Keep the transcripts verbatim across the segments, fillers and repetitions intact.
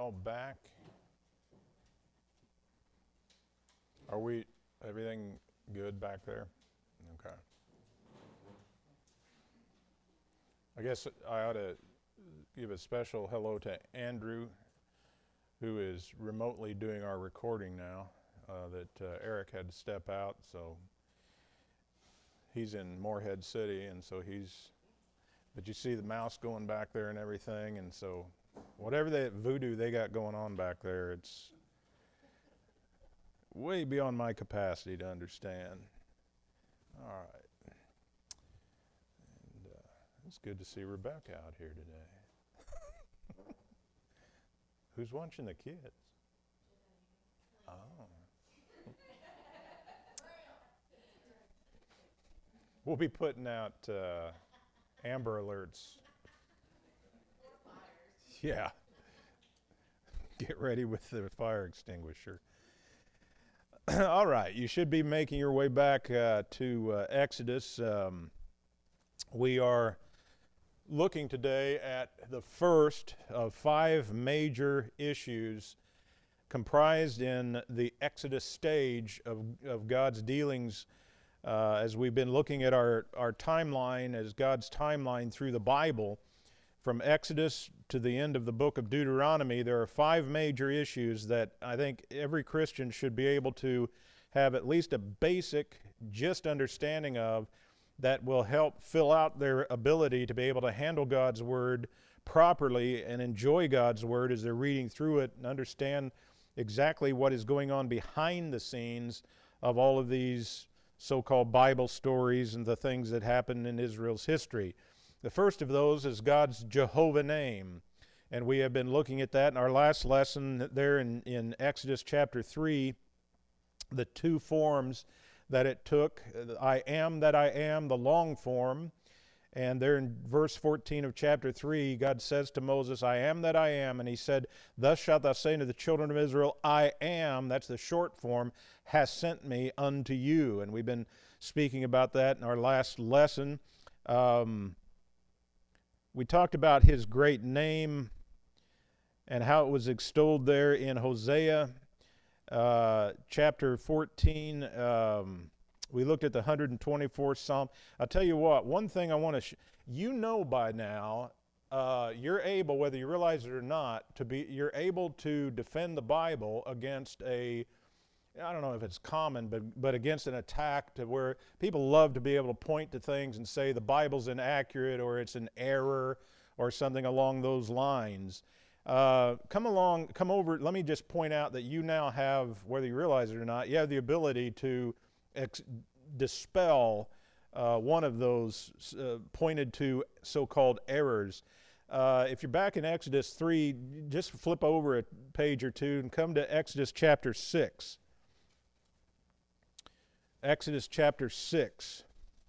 all back? Are we, everything good back there? Okay. I guess I ought to give a special hello to Andrew, who is remotely doing our recording now, uh, that uh, Eric had to step out, so he's in Morehead City, and so he's, but you see the mouse going back there and everything, and so whatever that voodoo they got going on back there, it's way beyond my capacity to understand. All right. And uh, it's good to see Rebecca out here today. Who's watching the kids? Oh. We'll be putting out uh, Amber Alerts. Yeah. Get ready with the fire extinguisher. All right, you should be making your way back uh, to uh, Exodus. Um, we are looking today at the first of five major issues comprised in the Exodus stage of, of God's dealings uh, as we've been looking at our, our timeline, as God's timeline through the Bible. From Exodus to the end of the book of Deuteronomy, there are five major issues that I think every Christian should be able to have at least a basic, just understanding of, that will help fill out their ability to be able to handle God's Word properly and enjoy God's Word as they're reading through it and understand exactly what is going on behind the scenes of all of these so-called Bible stories and the things that happened in Israel's history. The first of those is God's Jehovah name, and we have been looking at that in our last lesson there in, in Exodus chapter three, the two forms that it took. I am that I am, the long form, and there in verse fourteen of chapter three, God says to Moses, I am that I am, and he said, thus shalt thou say unto the children of Israel, I am, that's the short form, has sent me unto you. And we've been speaking about that in our last lesson. Um, We talked about his great name and how it was extolled there in Hosea uh, chapter fourteen. Um, we looked at the one hundred twenty-fourth Psalm. I'll tell you what, one thing I want to, sh- you know by now, uh, you're able, whether you realize it or not, to be, you're able to defend the Bible against a, I don't know if it's common, but but against an attack to where people love to be able to point to things and say the Bible's inaccurate or it's an error or something along those lines. Uh, come along, come over, let me just point out that you now have, whether you realize it or not, you have the ability to ex- dispel uh, one of those uh, pointed to so-called errors. Uh, if you're back in Exodus three, just flip over a page or two and come to Exodus chapter six. Exodus chapter six.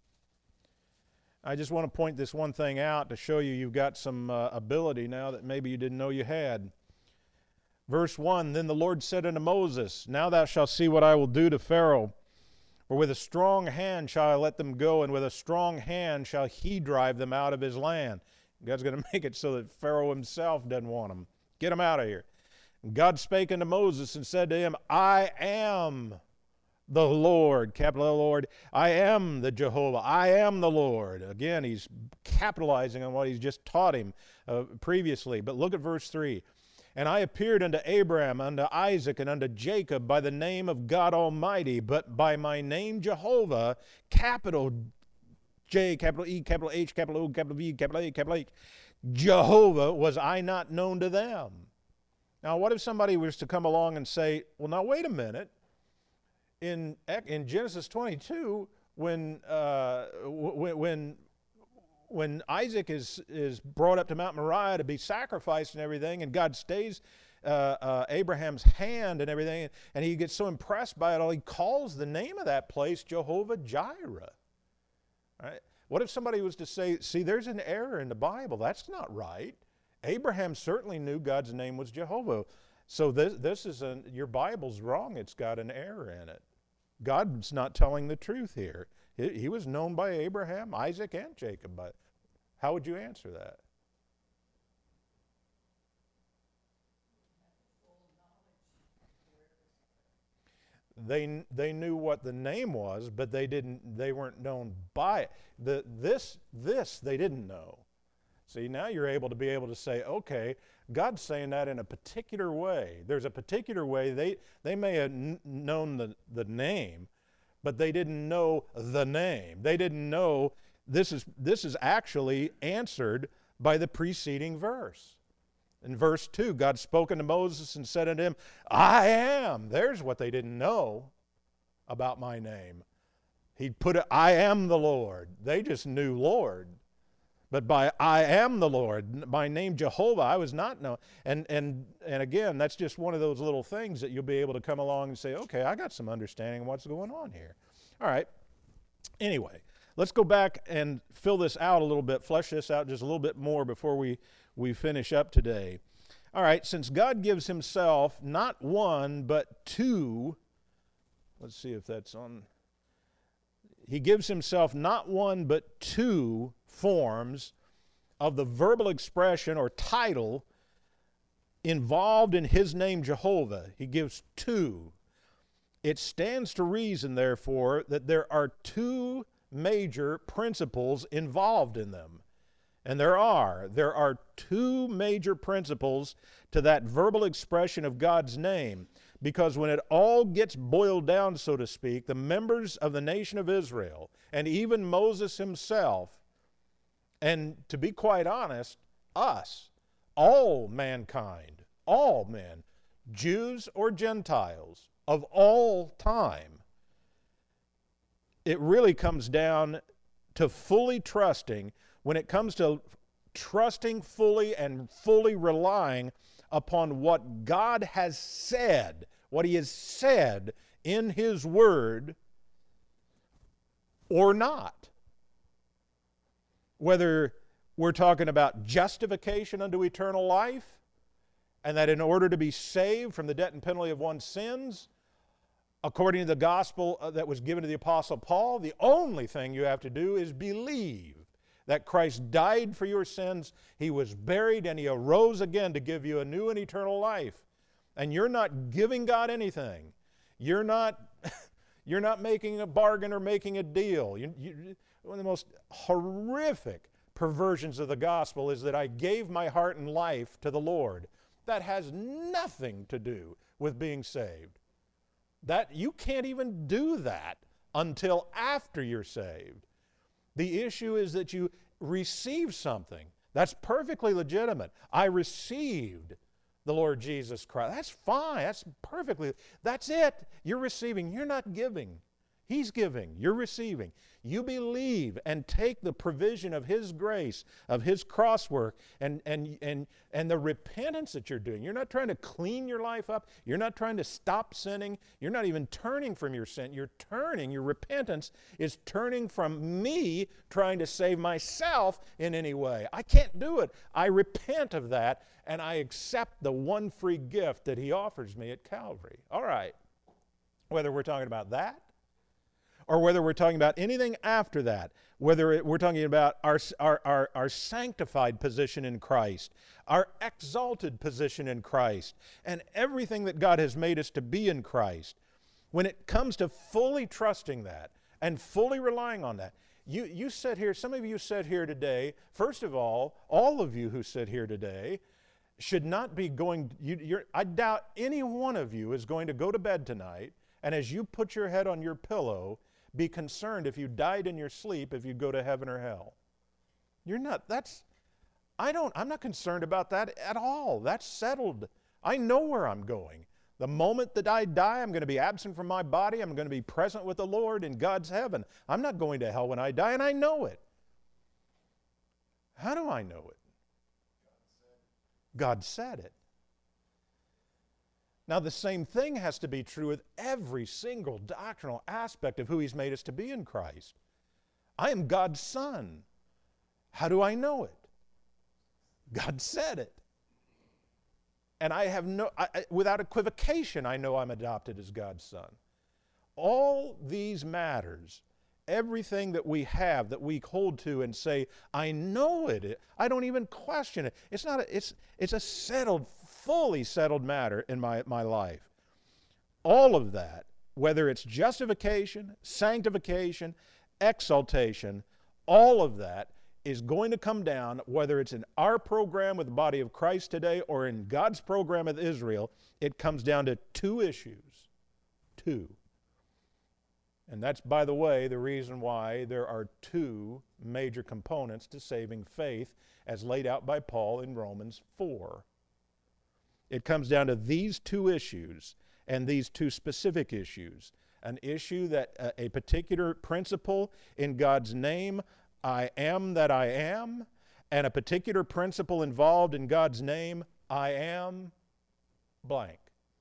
I just want to point this one thing out to show you you've got some uh, ability now that maybe you didn't know you had. Verse one, Then the Lord said unto Moses, Now thou shalt see what I will do to Pharaoh. For with a strong hand shall I let them go, and with a strong hand shall he drive them out of his land. God's going to make it so that Pharaoh himself doesn't want them. Get them out of here. And God spake unto Moses and said to him, I am the Lord, capital L Lord, I am the Jehovah, I am the Lord. Again, he's capitalizing on what he's just taught him uh, previously. But look at verse three. And I appeared unto Abraham, unto Isaac, and unto Jacob by the name of God Almighty, but by my name Jehovah, capital J, capital E, capital H, capital O, capital V, capital A, capital H, Jehovah, was I not known to them. Now, what if somebody was to come along and say, well, now wait a minute. In, in Genesis twenty-two, when, uh, when, when, when Isaac is, is brought up to Mount Moriah to be sacrificed and everything, and God stays uh, uh, Abraham's hand and everything, and he gets so impressed by it all, he calls the name of that place Jehovah Jireh. Right? What if somebody was to say, see, there's an error in the Bible. That's not right. Abraham certainly knew God's name was Jehovah. So this, this is a, your Bible's wrong. It's got an error in it. God's not telling the truth here. He, he was known by Abraham, Isaac, and Jacob. But how would you answer that? They, they knew what the name was, but they didn't, they weren't known by it. The, this, this they didn't know. See, now you're able to be able to say, okay, God's saying that in a particular way. There's a particular way. They, they may have n- known the, the name, but they didn't know the name. They didn't know this is, this is actually answered by the preceding verse. In verse two, God spoke unto Moses and said unto him, I am. There's what they didn't know about my name. He put it, I am the Lord. They just knew Lord. But by I am the Lord, my name Jehovah, I was not known. And, and, and again, that's just one of those little things that you'll be able to come along and say, okay, I got some understanding of what's going on here. All right. Anyway, let's go back and fill this out a little bit, flesh this out just a little bit more before we, we finish up today. All right, since God gives himself not one, but two, let's see if that's on. He gives himself not one, but two forms of the verbal expression or title involved in his name Jehovah. He gives two. It stands to reason, therefore, that there are two major principles involved in them. And there are. There are two major principles to that verbal expression of God's name. Because when it all gets boiled down, so to speak, the members of the nation of Israel, and even Moses himself, and to be quite honest, us, all mankind, all men, Jews or Gentiles, of all time, it really comes down to fully trusting, when it comes to trusting fully and fully relying upon what God has said, what he has said in his word, or not. Whether we're talking about justification unto eternal life, and that in order to be saved from the debt and penalty of one's sins, according to the gospel that was given to the Apostle Paul, the only thing you have to do is believe that Christ died for your sins, he was buried, and he arose again to give you a new and eternal life. And you're not giving God anything. You're not, you're not making a bargain or making a deal. You, you, one of the most horrific perversions of the gospel is that I gave my heart and life to the Lord. That has nothing to do with being saved. That you can't even do that until after you're saved. The issue is that you receive something. That's perfectly legitimate. I received the Lord Jesus Christ. That's fine. That's perfectly, that's it. You're receiving. You're not giving. He's giving. You're receiving. You believe and take the provision of his grace, of his cross work, and, and, and, and the repentance that you're doing. You're not trying to clean your life up. You're not trying to stop sinning. You're not even turning from your sin. You're turning. Your repentance is turning from me trying to save myself in any way. I can't do it. I repent of that, and I accept the one free gift that he offers me at Calvary. All right. Whether we're talking about that, or whether we're talking about anything after that, whether it, we're talking about our, our, our, our sanctified position in Christ, our exalted position in Christ, and everything that God has made us to be in Christ, when it comes to fully trusting that and fully relying on that, you, you sit here, some of you sit here today, first of all, all of you who sit here today should not be going, you, you're, I doubt any one of you is going to go to bed tonight, and as you put your head on your pillow, be concerned if you died in your sleep if you go to heaven or hell. You're not, that's, I don't, I'm not concerned about that at all. That's settled. I know where I'm going. The moment that I die, I'm going to be absent from my body. I'm going to be present with the Lord in God's heaven. I'm not going to hell when I die, and I know it. How do I know it? God said it. Now, the same thing has to be true with every single doctrinal aspect of who he's made us to be in Christ. I am God's son. How do I know it? God said it. And I have no, I, I, without equivocation, I know I'm adopted as God's son. All these matters, everything that we have, that we hold to and say, I know it, I don't even question it. It's not, a, it's, it's a settled, fully settled matter in my, my life. All of that whether it's justification, sanctification, exaltation, all of that is going to come down, whether it's in our program with the body of Christ today or in God's program with Israel, it comes down to two issues. Two. And that's, by the way, the reason why there are two major components to saving faith as laid out by Paul in Romans four. It comes down to these two issues and these two specific issues. An issue that uh, a particular principle in God's name, I am that I am, and a particular principle involved in God's name, I am blank.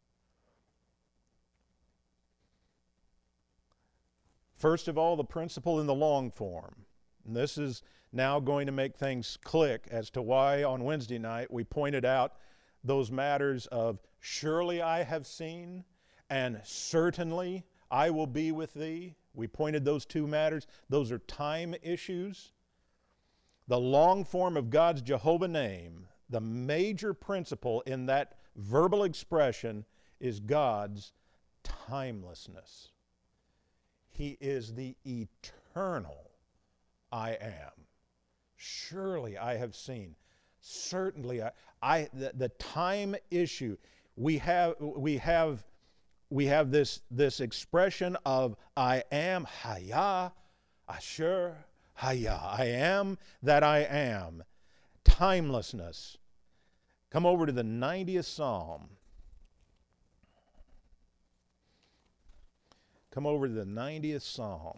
First of all, the principle in the long form. And this is now going to make things click as to why on Wednesday night we pointed out those matters of surely I have seen and certainly I will be with thee. We pointed those two matters. Those are time issues. The long form of God's Jehovah name, the major principle in that verbal expression is God's timelessness. He is the eternal I am. Surely I have seen. Certainly I, I the, the time issue. We have we have we have this this expression of I am Haya, Asher, Haya. I am that I am. Timelessness. Come over to the ninetieth Psalm. Come over to the ninetieth Psalm.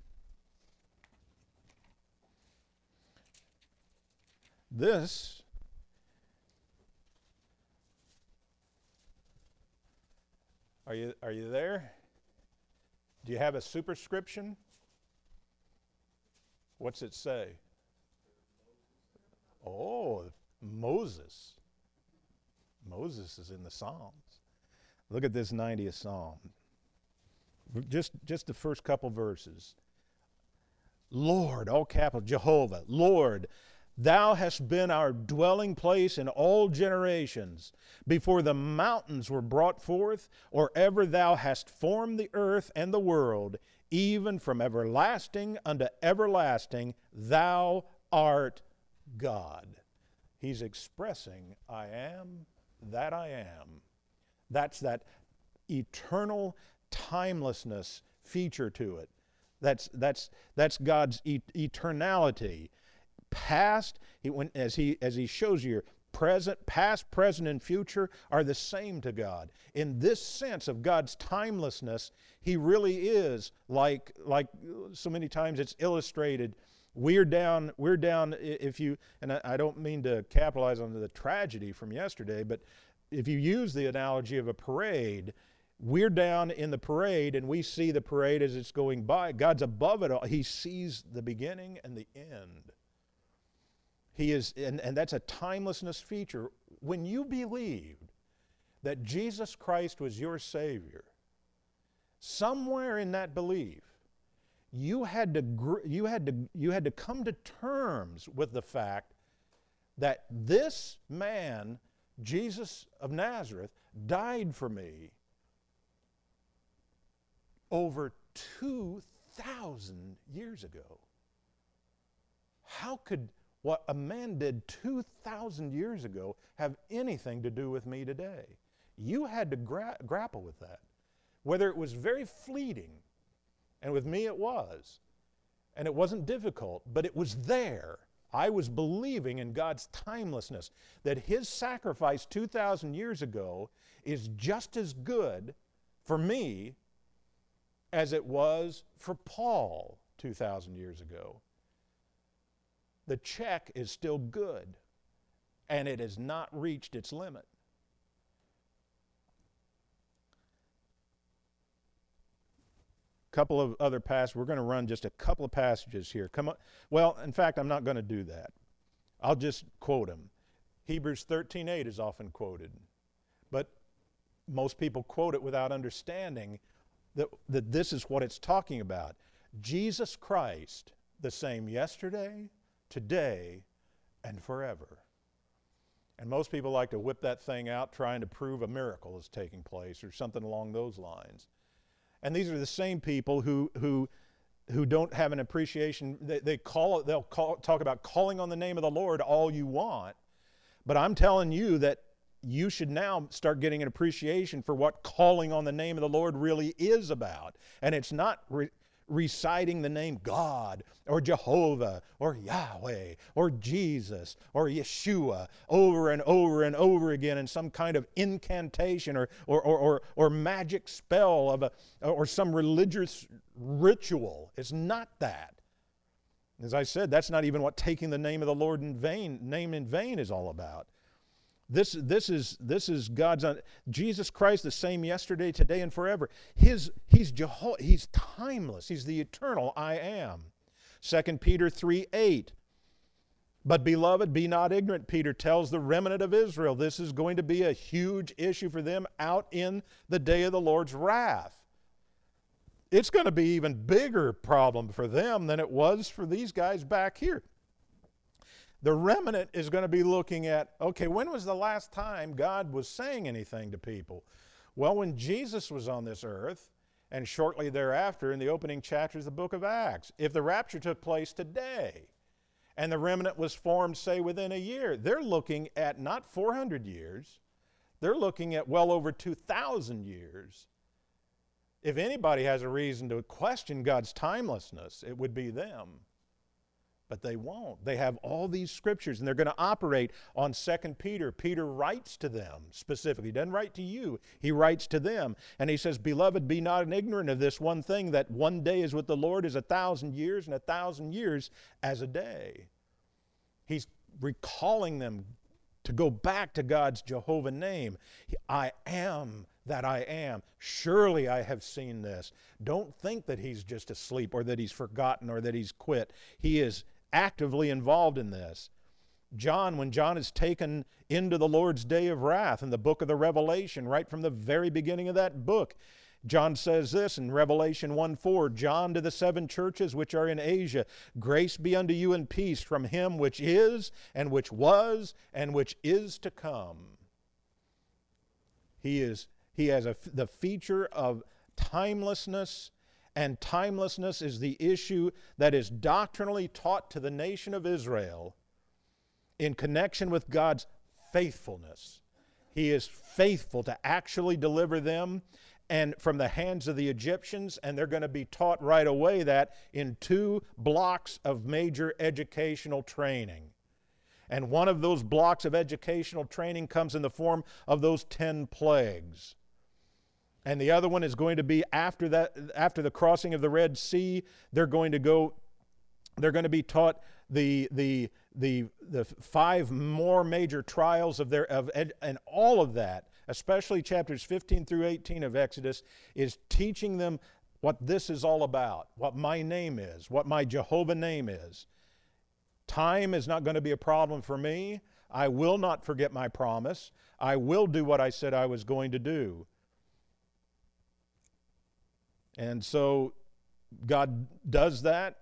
This Are you are you there? Do you have a superscription? What's it say? Oh, Moses. Moses is in the Psalms. Look at this ninetieth Psalm. Just, just the first couple verses. Lord, all capital, Jehovah, Lord, thou hast been our dwelling place in all generations. Before the mountains were brought forth, or ever thou hast formed the earth and the world, even from everlasting unto everlasting, thou art God. He's expressing, I am that I am. That's that eternal timelessness feature to it. That's, that's, that's God's e- eternality. Past, he, when, as, he, as he shows you, present, past, present, and future are the same to God. In this sense of God's timelessness, he really is like, like so many times it's illustrated. We're down, we're down, if you, and I, I don't mean to capitalize on the tragedy from yesterday, but if you use the analogy of a parade, we're down in the parade and we see the parade as it's going by. God's above it all. He sees the beginning and the end. He is, and, and that's a timelessness feature. When you believed that Jesus Christ was your Savior, somewhere in that belief, you had to, you had to, you had to come to terms with the fact that this man, Jesus of Nazareth, died for me over two thousand years ago. How could what a man did two thousand years ago have anything to do with me today? You had to gra- grapple with that. Whether it was very fleeting, and with me it was, and it wasn't difficult, but it was there. I was believing in God's timelessness, that His sacrifice two thousand years ago is just as good for me as it was for Paul two thousand years ago. The check is still good, and it has not reached its limit. A couple of other passages. We're going to run just a couple of passages here. Come on. Well, in fact, I'm not going to do that. I'll just quote them. Hebrews thirteen eight is often quoted, but most people quote it without understanding that, that this is what it's talking about. Jesus Christ, the same yesterday, today, and forever. And most people like to whip that thing out trying to prove a miracle is taking place or something along those lines. And these are the same people who who who don't have an appreciation. They, they call it, they'll call, talk about calling on the name of the Lord all you want. But I'm telling you that you should now start getting an appreciation for what calling on the name of the Lord really is about. And it's not re- reciting the name God or Jehovah or Yahweh or Jesus or Yeshua over and over and over again in some kind of incantation or or or or, or magic spell of a or some religious ritual. It's not that. As I said, that's not even what taking the name of the Lord in vain, name in vain is all about. This, this is this is God's un, Jesus Christ, the same yesterday, today, and forever. His he's Jeho- he's timeless. He's the eternal I am. Second Peter three eight. But beloved, be not ignorant, Peter tells the remnant of Israel. This is going to be a huge issue for them out in the day of the Lord's wrath. It's going to be an even bigger problem for them than it was for these guys back here. The remnant is going to be looking at, okay, when was the last time God was saying anything to people? Well, when Jesus was on this earth, and shortly thereafter in the opening chapters of the book of Acts. If the rapture took place today, and the remnant was formed, say, within a year, they're looking at not four hundred years, they're looking at well over two thousand years. If anybody has a reason to question God's timelessness, it would be them. But they won't. They have all these scriptures, and they're going to operate on Second Peter. Peter writes to them specifically. He doesn't write to you. He writes to them. And he says, Beloved, be not ignorant of this one thing, that one day is with the Lord as a thousand years, and a thousand years as a day. He's recalling them to go back to God's Jehovah name. I am that I am. Surely I have seen this. Don't think that he's just asleep or that he's forgotten or that he's quit. He is actively involved in this. John, when John is taken into the Lord's day of wrath in the book of the Revelation, right from the very beginning of that book, John says this in Revelation one four, John to the seven churches which are in Asia, grace be unto you and peace from him which is, and which was, and which is to come. He is, he has a, the feature of timelessness, and timelessness is the issue that is doctrinally taught to the nation of Israel in connection with God's faithfulness. He is faithful to actually deliver them and from the hands of the Egyptians, and they're going to be taught right away that in two blocks of major educational training. And one of those blocks of educational training comes in the form of those ten plagues. And the other one is going to be after that, after the crossing of the Red Sea, they're going to go, they're going to be taught the the the the five more major trials of their of and all of that, especially chapters fifteen through eighteen of Exodus, is teaching them what this is all about, what my name is, what my Jehovah name is. Time is not going to be a problem for me. I will not forget my promise. I will do what I said I was going to do. And so God does that.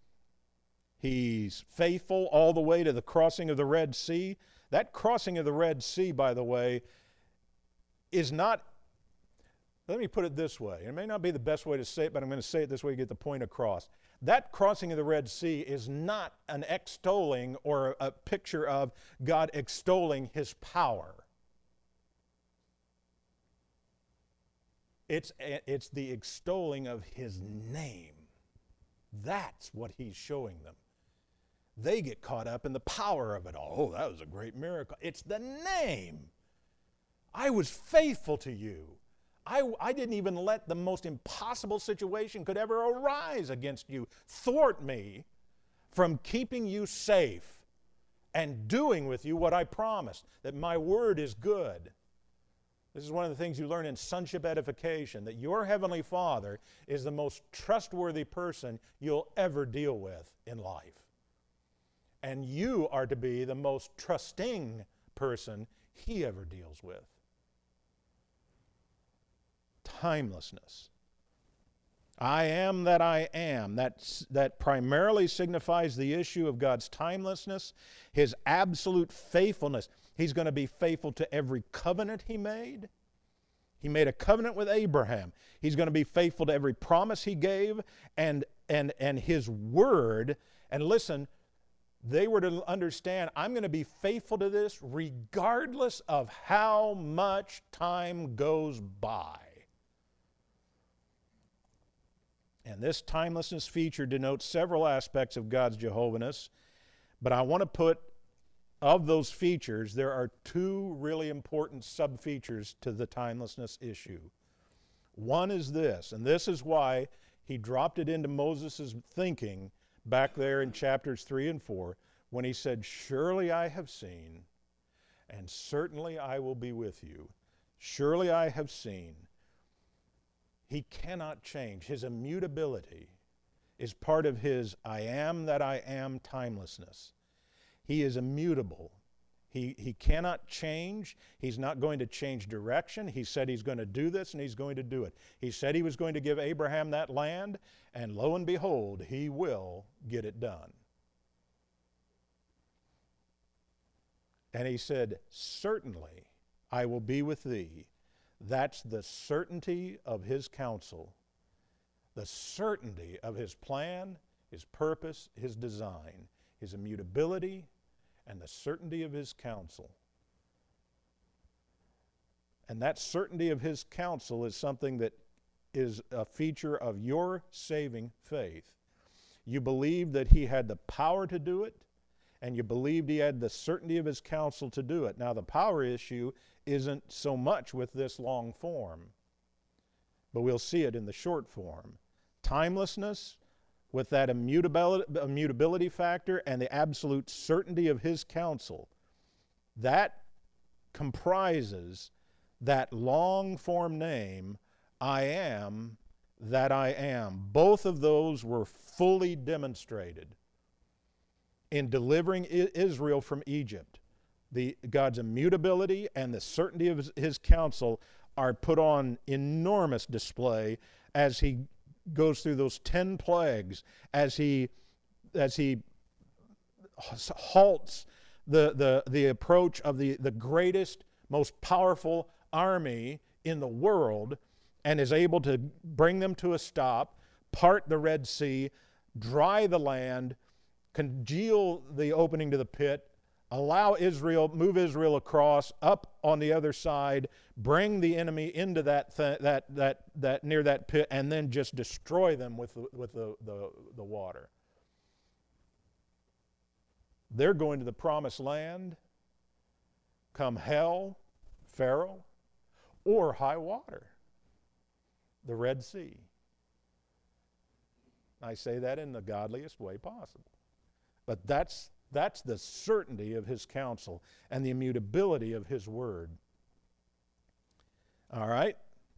He's faithful all the way to the crossing of the Red Sea. That crossing of the Red Sea, by the way, is not, let me put it this way. It may not be the best way to say it, but I'm going to say it this way to get the point across. That crossing of the Red Sea is not an extolling or a picture of God extolling His power. It's, it's the extolling of His name. That's what He's showing them. They get caught up in the power of it all. Oh, that was a great miracle. It's the name. I was faithful to you. I, I didn't even let the most impossible situation could ever arise against you thwart me from keeping you safe and doing with you what I promised, that my word is good. This is one of the things you learn in sonship edification, that your Heavenly Father is the most trustworthy person you'll ever deal with in life. And you are to be the most trusting person He ever deals with. Timelessness. I am that I am. That's, that primarily signifies the issue of God's timelessness, His absolute faithfulness. He's going to be faithful to every covenant He made. He made a covenant with Abraham. He's going to be faithful to every promise he gave and, and, and his word. And listen, they were to understand, I'm going to be faithful to this regardless of how much time goes by. And this timelessness feature denotes several aspects of God's Jehovahness, but I want to put, of those features, there are two really important sub-features to the timelessness issue. One is this, and this is why he dropped it into Moses' thinking back there in chapters three and four, when he said, surely I have seen, and certainly I will be with you. Surely I have seen. He cannot change. His immutability is part of his I am that I am timelessness. He is immutable. He, he cannot change. He's not going to change direction. He said he's going to do this, and he's going to do it. He said he was going to give Abraham that land, and lo and behold, he will get it done. And he said, certainly I will be with thee. That's the certainty of his counsel, the certainty of his plan, his purpose, his design, his immutability, and the certainty of his counsel. And that certainty of his counsel is something that is a feature of your saving faith. You believe that he had the power to do it, and you believed he had the certainty of his counsel to do it. Now, the power issue isn't so much with this long form, but we'll see it in the short form. Timelessness, with that immutability, immutability factor and the absolute certainty of his counsel, that comprises that long form name, I am that I am. Both of those were fully demonstrated in delivering Israel from Egypt. The, God's immutability and the certainty of his, his counsel are put on enormous display as he goes through those ten plagues, as he, as he halts the, the, the approach of the, the greatest, most powerful army in the world, and is able to bring them to a stop, part the Red Sea, dry the land, congeal the opening to the pit, allow Israel, move Israel across, up on the other side, bring the enemy into that th- that that that near that pit, and then just destroy them with the, with the, the, the water. They're going to the promised land, come hell, Pharaoh, or high water, the Red Sea. I say that in the godliest way possible. But that's That's the certainty of his counsel and the immutability of his word. All right?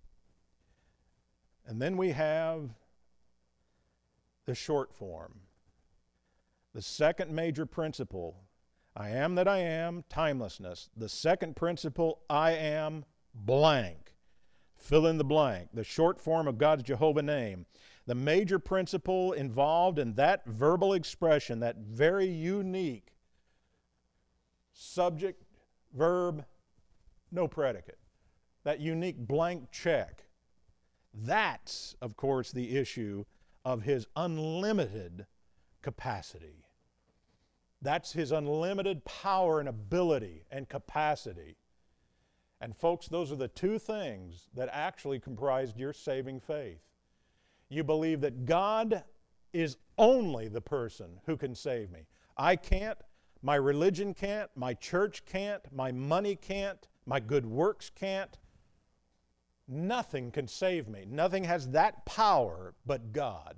And then we have the short form. The second major principle, I am that I am, timelessness. The second principle, I am blank. Fill in the blank. The short form of God's Jehovah name. The major principle involved in that verbal expression, that very unique subject, verb, no predicate, that unique blank check, that's, of course, the issue of his unlimited capacity. That's his unlimited power and ability and capacity. And folks, those are the two things that actually comprised your saving faith. You believe that God is only the person who can save me. I can't, my religion can't, my church can't, my money can't, my good works can't. Nothing can save me. Nothing has that power but God.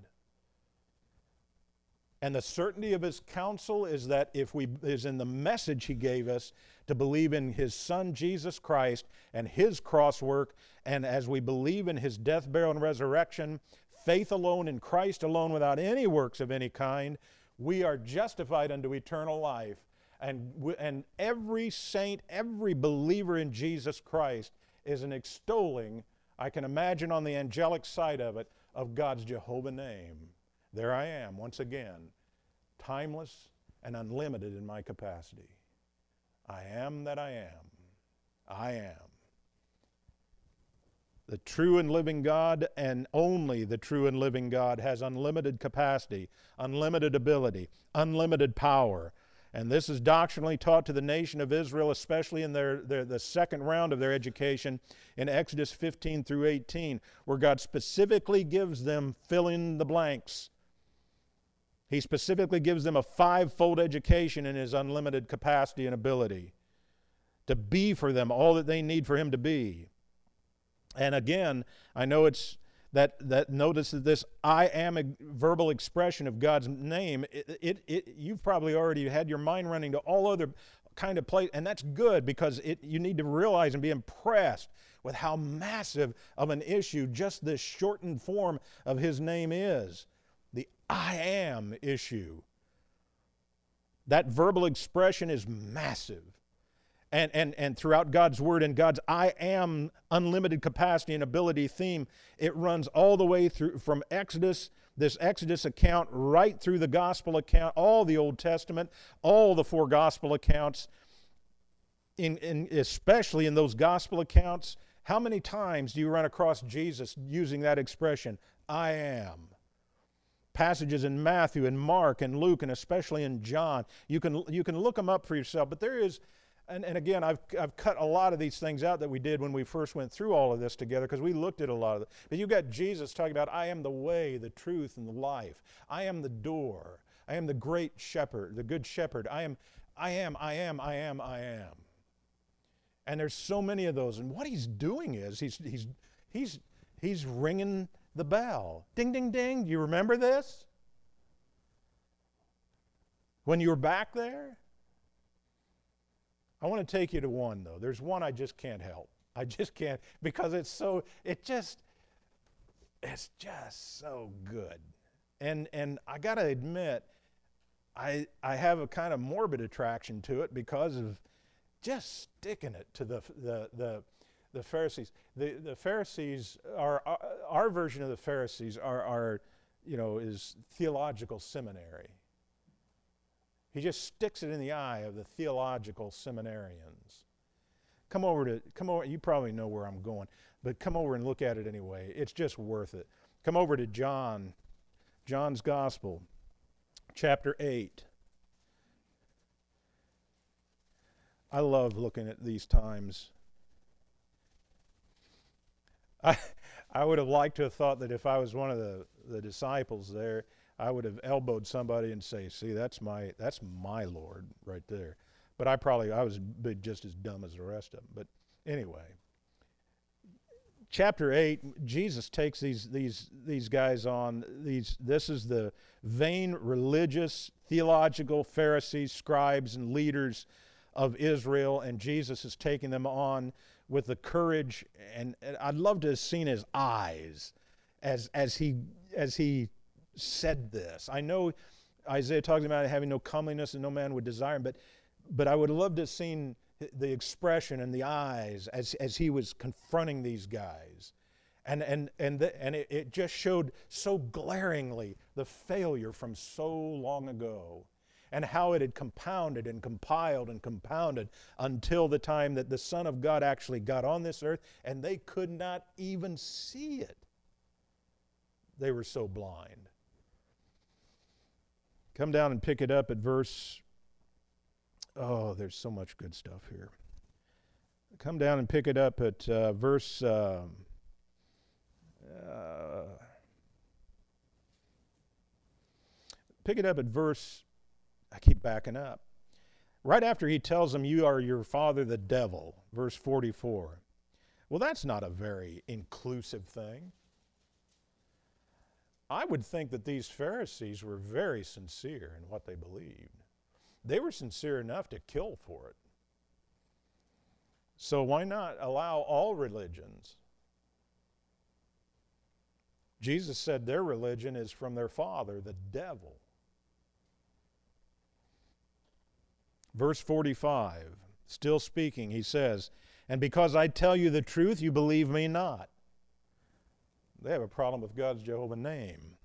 And the certainty of his counsel is that if we is in the message he gave us to believe in his Son Jesus Christ and his cross work, and as we believe in his death, burial, and resurrection, faith alone in Christ alone without any works of any kind, we are justified unto eternal life. And, and every saint, every believer in Jesus Christ is an extolling, I can imagine on the angelic side of it, of God's Jehovah name. There I am, once again, timeless and unlimited in my capacity. I am that I am. I am. The true and living God, and only the true and living God, has unlimited capacity, unlimited ability, unlimited power. And this is doctrinally taught to the nation of Israel, especially in their, their the second round of their education in Exodus fifteen through eighteen, where God specifically gives them fill in the blanks. He specifically gives them a five-fold education in His unlimited capacity and ability to be for them all that they need for Him to be. And again, I know it's that, that notice that this I am a verbal expression of God's name, it, it, it, you've probably already had your mind running to all other kind of place, and that's good because it, you need to realize and be impressed with how massive of an issue just this shortened form of His name is. The I am issue. That verbal expression is massive. And, and, and throughout God's Word and God's I am unlimited capacity and ability theme, it runs all the way through from Exodus, this Exodus account, right through the Gospel account, all the Old Testament, all the four Gospel accounts, in, in, especially in those Gospel accounts. How many times do you run across Jesus using that expression, I am? Passages in Matthew and Mark and Luke and especially in John. You can, you can look them up for yourself, but there is... And, and again, I've, I've cut a lot of these things out that we did when we first went through all of this together because we looked at a lot of it. But you've got Jesus talking about, I am the way, the truth, and the life. I am the door. I am the great shepherd, the good shepherd. I am, I am, I am, I am, I am. And there's so many of those. And what He's doing is he's, he's, he's, he's ringing the bell. Ding, ding, ding. Do you remember this? When you were back there? I want to take you to one, though. There's one I just can't help. I just can't, because it's so, it just, it's just so good. And and I got to admit, I I have a kind of morbid attraction to it because of just sticking it to the the the, the Pharisees. The the Pharisees are, our, our version of the Pharisees are, are, you know, is theological seminary. He just sticks it in the eye of the theological seminarians. Come over to, come over, you probably know where I'm going, but come over and look at it anyway. It's just worth it. Come over to John, John's Gospel, chapter eight. I love looking at these times. I, I would have liked to have thought that if I was one of the, the disciples there, I would have elbowed somebody and say, see, that's my that's my Lord right there. But I probably, I was just as dumb as the rest of them. But anyway, chapter eight, Jesus takes these these these guys on. These This is the vain religious, theological Pharisees, scribes, and leaders of Israel, and Jesus is taking them on with the courage, and, and I'd love to have seen his eyes as as he as he said this. I know Isaiah talks about having no comeliness and no man would desire him, but but I would love to have seen the expression and the eyes as as he was confronting these guys. And and and the, and it, it just showed so glaringly the failure from so long ago, and how it had compounded and compiled and compounded until the time that the Son of God actually got on this earth, and they could not even see it. They were so blind. Come down and pick it up at verse, oh, there's so much good stuff here. Come down and pick it up at uh, verse, uh, uh, pick it up at verse, I keep backing up. Right after he tells them, you are your father the devil, verse forty-four. Well, that's not a very inclusive thing. I would think that these Pharisees were very sincere in what they believed. They were sincere enough to kill for it. So why not allow all religions? Jesus said their religion is from their father, the devil. Verse forty-five, still speaking, he says, and because I tell you the truth, you believe me not. They have a problem with God's Jehovah name.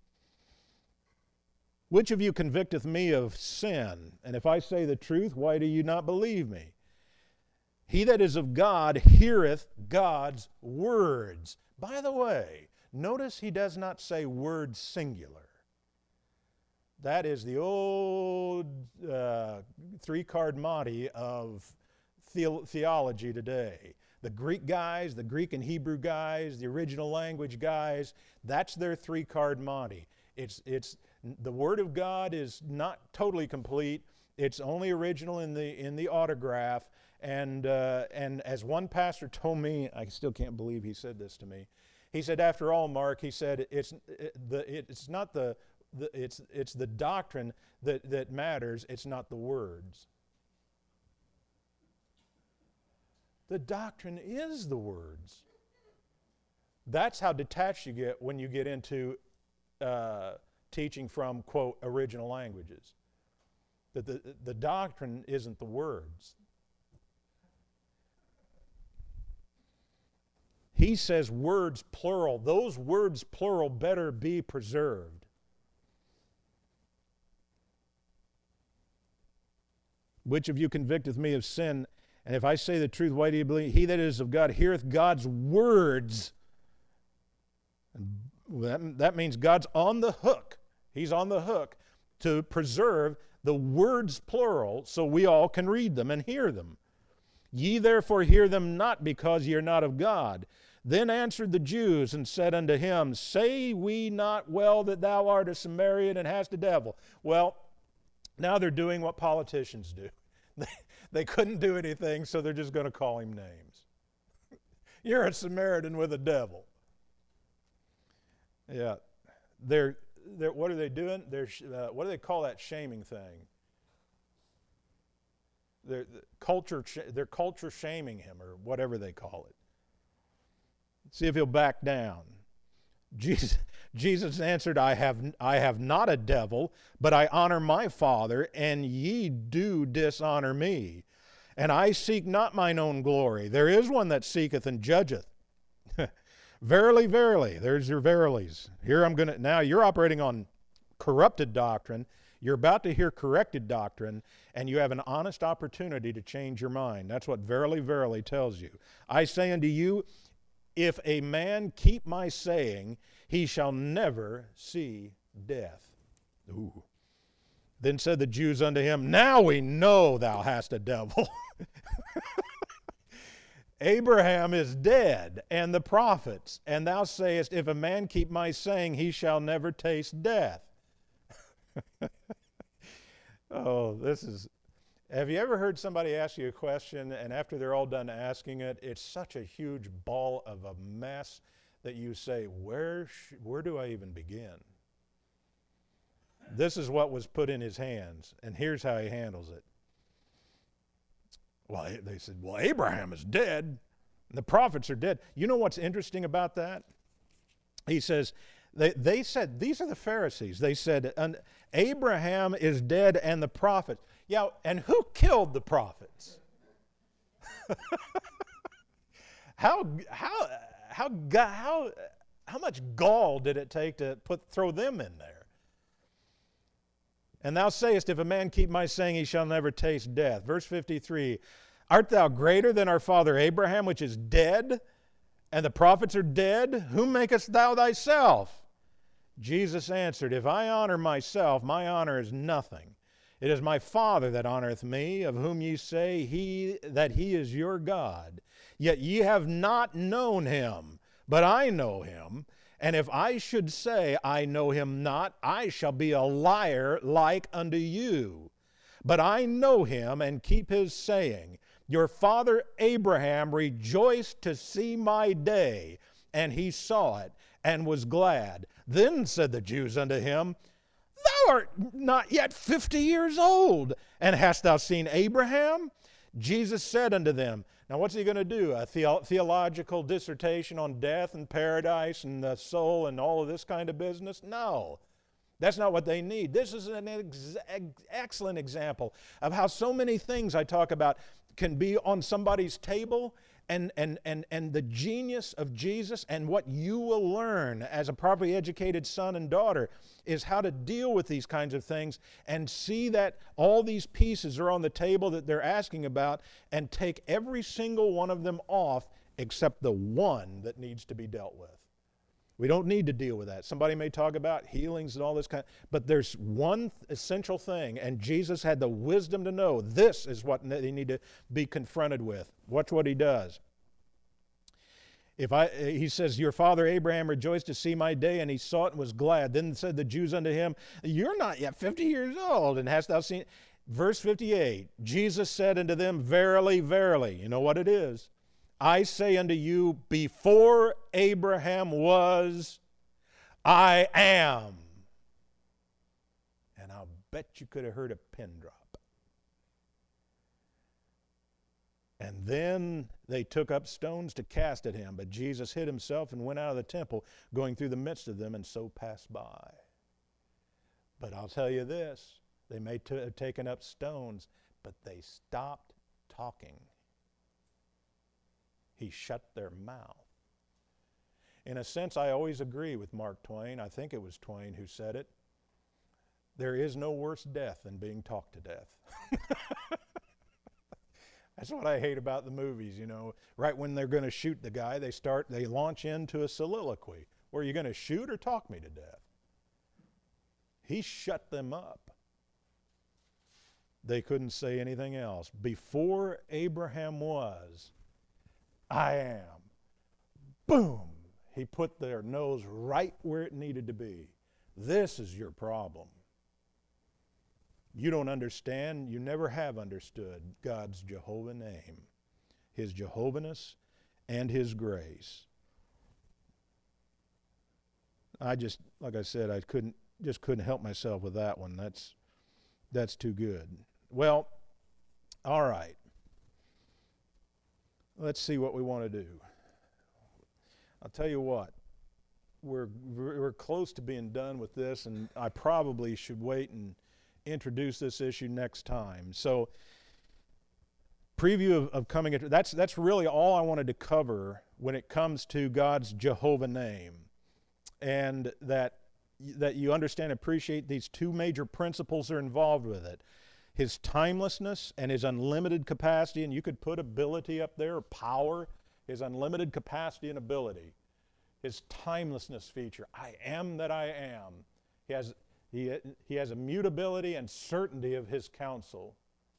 Which of you convicteth me of sin? And if I say the truth, why do you not believe me? He that is of God heareth God's words. By the way, notice he does not say words singular. That is the old uh, three-card Monty of the- theology today. The Greek guys, the Greek and Hebrew guys, the original language guys, that's their three-card Monty. It's, it's, the Word of God is not totally complete. It's only original in the, in the autograph. And, uh, and as one pastor told me, I still can't believe he said this to me. He said, after all, Mark, he said, it's, it, the, it's not the, the, it's, it's the doctrine that, that matters, it's not the words. The doctrine is the words. That's how detached you get when you get into uh, teaching from, quote, original languages. That the, the doctrine isn't the words. He says words plural. Those words plural better be preserved. Which of you convicteth me of sin? And if I say the truth, why do you believe? He that is of God heareth God's words. And that, that means God's on the hook. He's on the hook to preserve the words plural so we all can read them and hear them. Ye therefore hear them not, because ye are not of God. Then answered the Jews and said unto him, Say we not well that thou art a Samaritan and hast a devil? Well, now they're doing what politicians do. They, they couldn't do anything, so they're just going to call him names. You're a Samaritan with a devil. Yeah. They're, they're, what are they doing? They're, uh, what do they call that shaming thing? They're, the culture, they're culture shaming him, or whatever they call it. See if he'll back down. Jesus, Jesus answered, I have, I have not a devil, but I honor my Father, and ye do dishonor me. And I seek not mine own glory. There is one that seeketh and judgeth. Verily, verily, there's your verilies. Here I'm going to, now you're operating on corrupted doctrine. You're about to hear corrected doctrine, and you have an honest opportunity to change your mind. That's what verily, verily tells you. I say unto you, if a man keep my saying, he shall never see death. Ooh. Then said the Jews unto him, Now we know thou hast a devil. Abraham is dead, and the prophets, and thou sayest, If a man keep my saying, he shall never taste death. Oh, this is... Have you ever heard somebody ask you a question, and after they're all done asking it, it's such a huge ball of a mess that you say, where, sh- where do I even begin? This is what was put in his hands, and here's how he handles it. Well, they said, well, Abraham is dead, and the prophets are dead. You know what's interesting about that? He says, they, they said, these are the Pharisees. They said, Abraham is dead and the prophets. Yeah, and who killed the prophets? how, how, how, how, how much gall did it take to put, throw them in there? And thou sayest, if a man keep my saying, he shall never taste death. Verse fifty-three, art thou greater than our father Abraham, which is dead, and the prophets are dead? Whom makest thou thyself? Jesus answered, if I honor myself, my honor is nothing. It is my Father that honoreth me, of whom ye say he that he is your God. Yet ye have not known him, but I know him. And if I should say I know him not, I shall be a liar like unto you. But I know him and keep his saying. Your father Abraham rejoiced to see my day, and he saw it, and was glad. Then said the Jews unto him, Thou art not yet fifty years old, and hast thou seen Abraham? Jesus said unto them, now what's he going to do? A the- theological dissertation on death and paradise and the soul and all of this kind of business? No, that's not what they need. This is an ex- excellent example of how so many things I talk about can be on somebody's table, And, and, and, and the genius of Jesus and what you will learn as a properly educated son and daughter is how to deal with these kinds of things and see that all these pieces are on the table that they're asking about and take every single one of them off except the one that needs to be dealt with. We don't need to deal with that. Somebody may talk about healings and all this kind, but there's one essential thing, and Jesus had the wisdom to know this is what they need to be confronted with. Watch what he does. If I, he says, your father Abraham rejoiced to see my day, and he saw it and was glad. Then said the Jews unto him, you're not yet fifty years old, and hast thou seen? Verse fifty-eight, Jesus said unto them, verily, verily, you know what it is? I say unto you, before Abraham was, I am. And I'll bet you could have heard a pin drop. And then they took up stones to cast at him, but Jesus hid himself and went out of the temple, going through the midst of them, and so passed by. But I'll tell you this, they may t- have taken up stones, but they stopped talking. He shut their mouth. In a sense, I always agree with Mark Twain. I think it was Twain who said it. There is no worse death than being talked to death. That's what I hate about the movies, you know. Right when they're going to shoot the guy, they start, they launch into a soliloquy. Were you going to shoot or talk me to death? He shut them up. They couldn't say anything else. Before Abraham was, I am. Boom! He put their nose right where it needed to be. This is your problem. You don't understand, you never have understood God's Jehovah name, His Jehovahness and His grace. I just, like I said, I couldn't, just couldn't help myself with that one. That's, that's too good. Well, all right. Let's see what we want to do. I'll tell you what, we're, we're close to being done with this, and I probably should wait and introduce this issue next time. So, preview of, of coming into, that's, that's really all I wanted to cover when it comes to God's Jehovah name. And that, that you understand and appreciate these two major principles that are involved with it. His timelessness and His unlimited capacity, and you could put ability up there, power, His unlimited capacity and ability. His timelessness feature, I am that I am. He has, he, he has immutability and certainty of His counsel.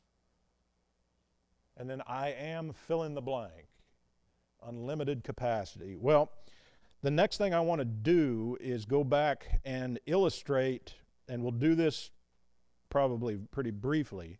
And then I am, fill in the blank, unlimited capacity. Well, the next thing I want to do is go back and illustrate, and we'll do this probably pretty briefly,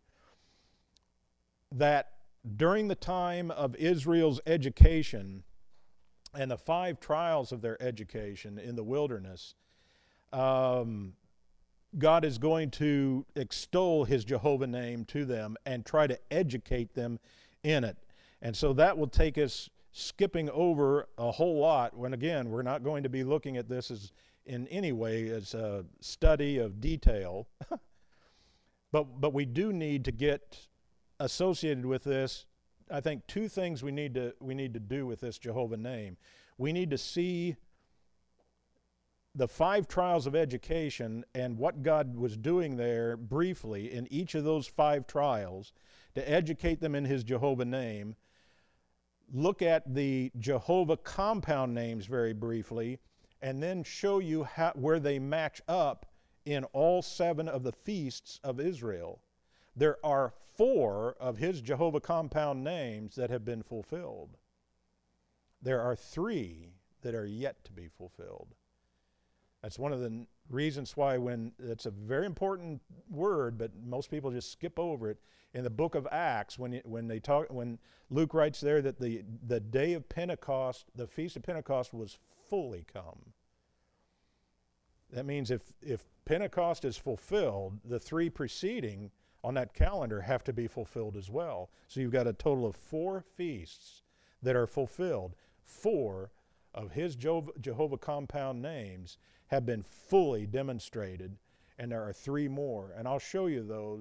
that during the time of Israel's education and the five trials of their education in the wilderness, um, God is going to extol His Jehovah name to them and try to educate them in it. And so that will take us skipping over a whole lot when, again, we're not going to be looking at this as in any way as a study of detail. But, but we do need to get associated with this, I think, two things we need to, we need to do with this Jehovah name. We need to see the five trials of education and what God was doing there briefly in each of those five trials to educate them in His Jehovah name. Look at the Jehovah compound names very briefly, and then show you how, where they match up in all seven of the feasts of Israel. There are four of His Jehovah compound names that have been fulfilled. There are three that are yet to be fulfilled. That's one of the reasons why, when it's a very important word, but most people just skip over it. In the book of Acts, when, it, when, they talk, when Luke writes there that the, the day of Pentecost, the Feast of Pentecost was fully come. That means if, if Pentecost is fulfilled, the three preceding on that calendar have to be fulfilled as well. So you've got a total of four feasts that are fulfilled. Four of His Jehovah compound names have been fully demonstrated, and there are three more. And I'll show you those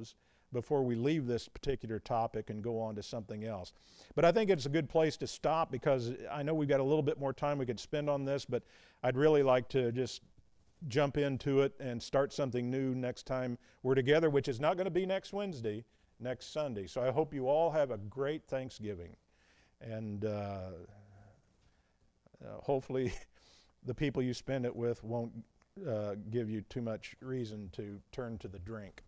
before we leave this particular topic and go on to something else. But I think it's a good place to stop, because I know we've got a little bit more time we could spend on this, but I'd really like to just jump into it and start something new next time we're together, which is not going to be next Wednesday, next Sunday. So I hope you all have a great Thanksgiving. And uh, uh, hopefully the people you spend it with won't uh, give you too much reason to turn to the drink.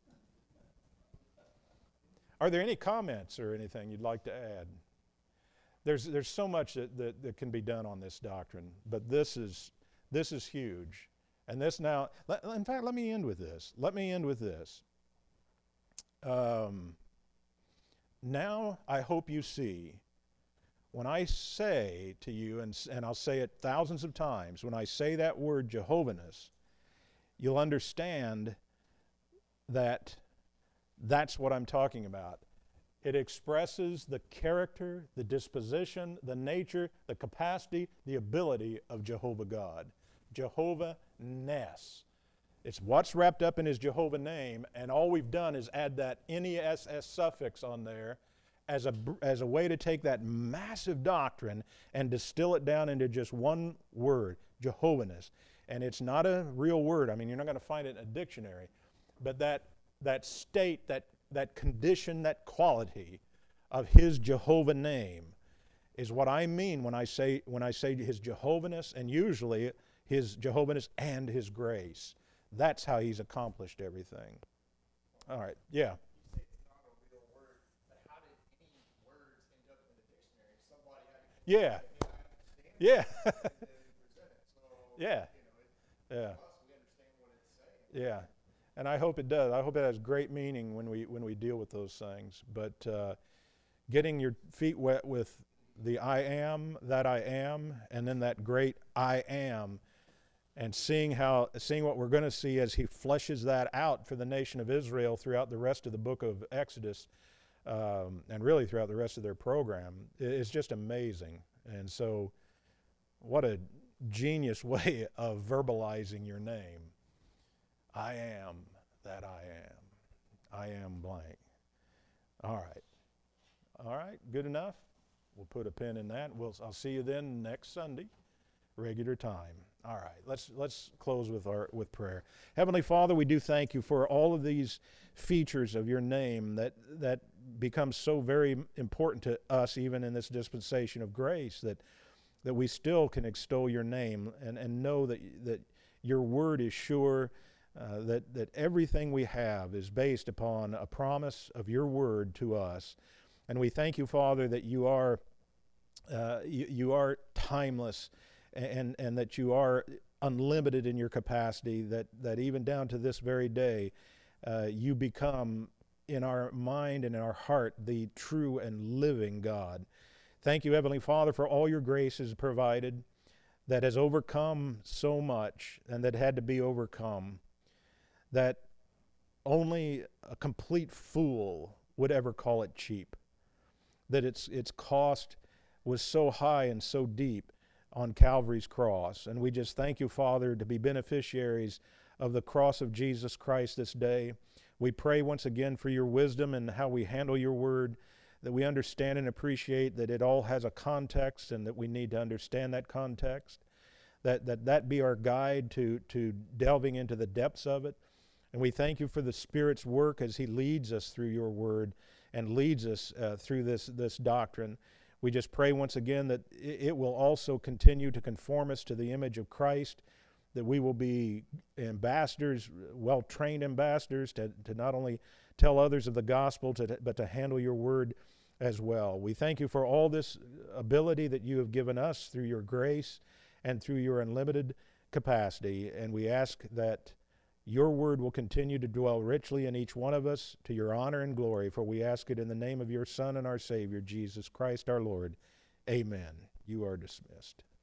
Are there any comments or anything you'd like to add? There's, there's so much that, that, that can be done on this doctrine, but this is, this is huge. And this now, let, in fact, let me end with this. Let me end with this. Um, now I hope you see, when I say to you, and, and I'll say it thousands of times, when I say that word Jehoviness, you'll understand that that's what I'm talking about. It expresses the character, the disposition, the nature, the capacity, the ability of Jehovah God. Jehovah-ness. It's what's wrapped up in his Jehovah name, and all we've done is add that N E S S suffix on there as a, as a way to take that massive doctrine and distill it down into just one word, Jehoviness. And it's not a real word. I mean, you're not going to find it in a dictionary. But that, that state, that, that condition, that quality of his Jehovah name is what I mean when I say, when I say his Jehoviness, and usually his Jehoviness and his grace. That's how he's accomplished everything. All right, yeah. You say it's not a real word, but how did any words end up in the dictionary? Somebody had to Yeah. Yeah. Yeah. Yeah. we understand what it's saying. Yeah. And I hope it does. I hope it has great meaning when we when we deal with those things. But uh, getting your feet wet with the I am that I am, and then that great I am, and seeing how seeing what we're going to see as he fleshes that out for the nation of Israel throughout the rest of the book of Exodus, um, and really throughout the rest of their program, is just amazing. And so, what a genius way of verbalizing your name. I am that I am. I am blank. All right. All right, good enough? We'll put a pin in that. We'll, I'll see you then next Sunday, regular time. All right, let's let's close with our with prayer. Heavenly Father, we do thank you for all of these features of your name that that become so very important to us, even in this dispensation of grace, that that we still can extol your name and, and know that that your word is sure, uh, that that everything we have is based upon a promise of your word to us. And we thank you, Father, that you are uh, you, you are timeless, and and that you are unlimited in your capacity, that, that even down to this very day, uh, you become in our mind and in our heart the true and living God. Thank you, Heavenly Father, for all your graces provided that has overcome so much and that had to be overcome, that only a complete fool would ever call it cheap, that its its cost was so high and so deep on Calvary's cross. And we just thank you, Father, to be beneficiaries of the cross of Jesus Christ this day. We pray once again for your wisdom and how we handle your word, that we understand and appreciate that it all has a context and that we need to understand that context, that that, that be our guide to, to delving into the depths of it. And we thank you for the Spirit's work as he leads us through your word and leads us uh, through this, this doctrine. We just pray once again that it will also continue to conform us to the image of Christ, that we will be ambassadors, well-trained ambassadors, to, to not only tell others of the gospel, to, but to handle your word as well. We thank you for all this ability that you have given us through your grace and through your unlimited capacity, and we ask that your word will continue to dwell richly in each one of us to your honor and glory, for we ask it in the name of your Son and our Savior, Jesus Christ our Lord. Amen. You are dismissed.